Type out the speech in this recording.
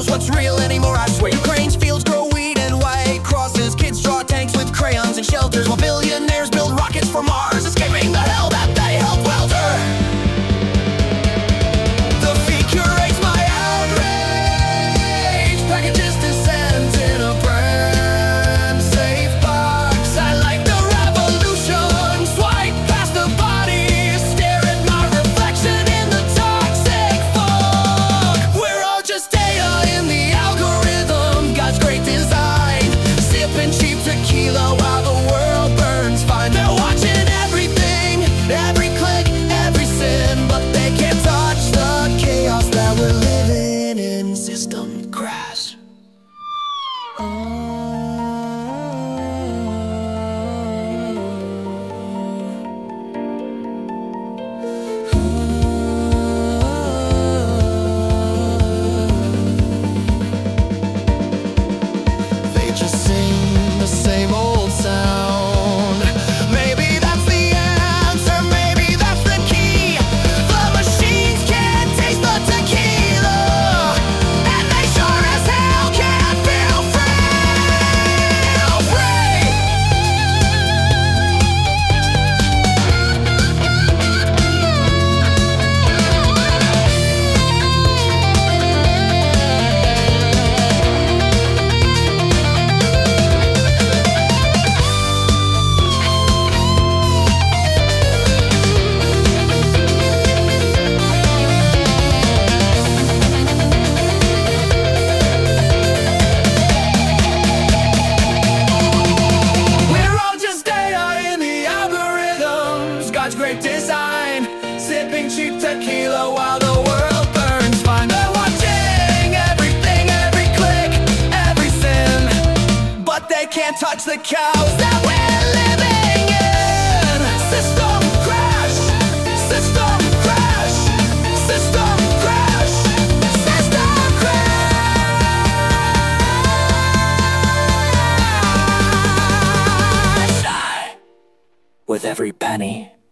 knows what's real anymore, I swear. Ukraine's fields grow wheat and white crosses. Kids draw tanks with crayons and shelters, while billionaires build rockets for Mars, escaping the hell that they helped welter. The feed curates my outrage. Packages to send in a brand safe box. I like the revolution. Swipe past the bodies, stare at my reflection in the toxic fog. We're all just data in the algorithm, God's great design. Sipping cheap tequila while the world burns fine. They're watching everything, every click, every sin, but they can't touch the chaos that we're living in. System crash. They just sing the same old sound. Maybe that's the answer, maybe that's the key. The machines can't taste the tequila, and they sure as hell can't feel God's great design, sipping cheap tequila while the world burns fine. They're watching everything, every click, every sin, but they can't touch the chaos that we're living in. System crash, system crash, system crash, system crash. Die with every penny.